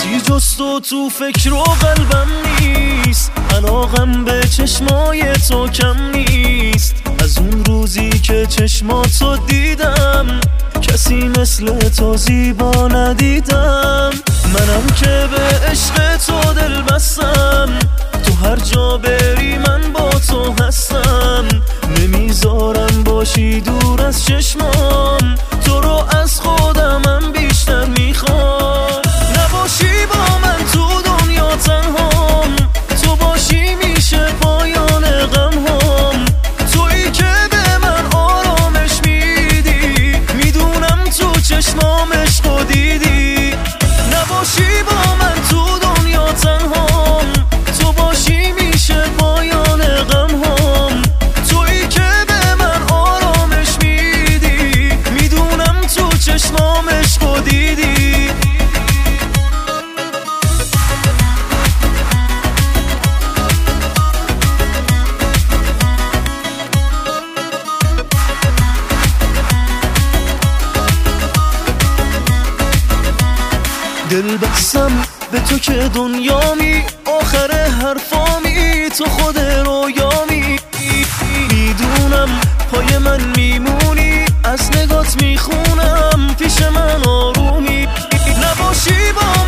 کسی جز تو فکر و قلبم نیست، علاقم به چشمای تو کم نیست. از اون روزی که چشماتو دیدم کسی مثل تو زیبا ندیدم. منم که به عشق تو دل بستم، تو هر جا بری من با تو هستم. نمیذارم باشی دور از چشمام، تو رو از خودمم بیشتر میخوام. نباشی با من تو دنیا تنهام، تو باشی میشه پایان غمهام. تویی که به من آرامش میدی، میدونم تو چشمام عشقو دیدی. نباشی با من تو دنیا تنهام، تو باشی میشه پایان غمهام. تویی که به من آرامش میدی، میدونم تو چشمام عشقو دیدی. دل بستم به تو که دنیامی، آخر حرفامی تو خود رویامی. میدونم پای من میمونی، از نگات میخونم پیش من آرومی. نباشی با